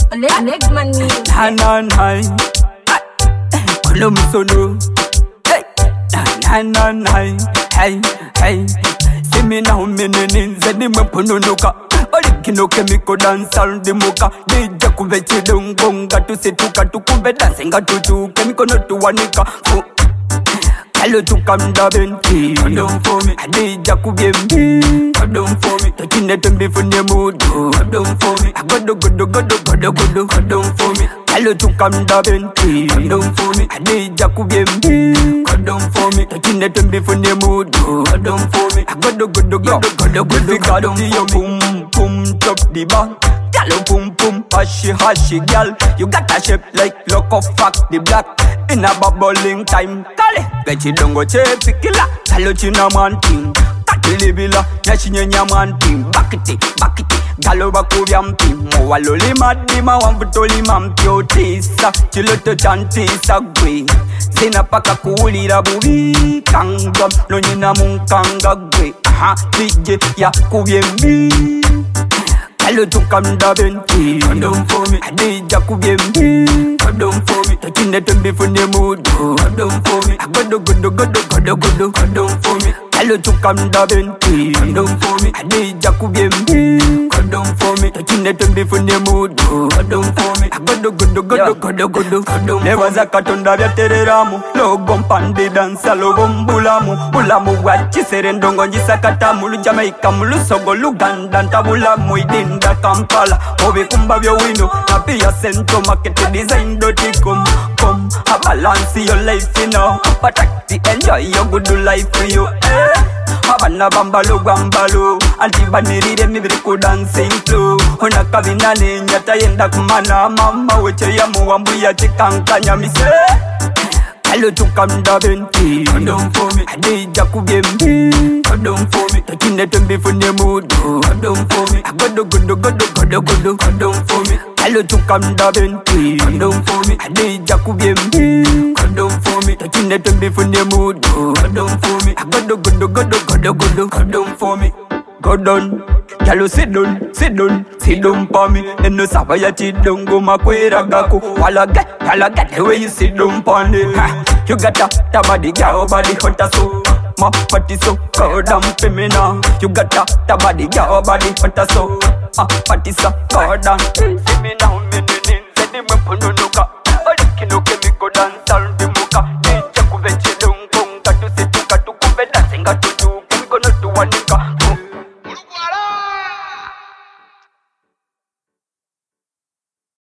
Alex Mani. Nananai. Kolomsono. Hey. Nananai. Hey. Hey. See me now, meaning zedi mwepononoka. Original chemical dance all the mocha. Deja kuvechi dongonga tu setuka tu kuve dancing tu chemical no tu wanika. Hello to come da benti. Don't for me. Deja kuvyembi. Don't for me. Touching it and be for the mood. Don't for me. I got the good. Don't for me. Hello to come da benti. Don't for me. Deja kuvyembi. Don't for me. Touching it and be for the mood. Don't for me. I got the good. We got the boom boom top the bang. Gallo boom boom hashi gal. You got a shape like loco fuck the black. In a bubbling time, kale. Bechi dongo chepi kila. Hello china man team. Katili bila. Nyashinye nyaman team. Bakiti. Gallo bakuvyam team. Moa loli madima wambutoli mampyo tisa. Chiloto chantisa gwe. Zina paka kuulira bubi. Kangam no nyina munkanga gwe. Aha DJ ya kuvyembi. Hello to come da benti. Don't for me. Deja kuvyembi. Don't for me. Touching it and be for the mood. Don't for me. I got the good. Don't for me. Hello to come da benti. Don't for me. Deja kuvyembi. Don't for me. Touching it and be for the mood. Don't for me. I got the good. Never zakatunda vya tereramu. Logo mpandi dansa logo mbulamu. Bulamu wachi serendongo njisakatamu. Lujamaika mulusogo luganda ntabulamu idinda Kampala. Obi kumba vyo wino. Na pia Central Market Design.com. Come, a balance your life, you know. Protect enjoy your good life for you, eh. Havana bambalo gwambalo. Antibaniri de mibiriku dancing flow. Hona kavina nyata yenda kumana. Mama weche ya muambu ya chikankanya mise. Hello to come da benti. Don't for me. Deja kuvyembi. Don't for me. Touching it and be for the mood. Don't for me. I got the good. Don't for me. Hello to come da benti. Don't for me. Deja kuvyembi. Don't for me. Touching it and be for the mood. Don't for me. I got the good. Don't for me. Go down, yalo sit down pa me. Eno sabaya chidon go makwera gaku. Wala get the way you sit down pa me. You got a body, your body hot as so. My body so goddamn femina. You got a body, your body hot as so. Body so goddamn femina. Say the weapon no look.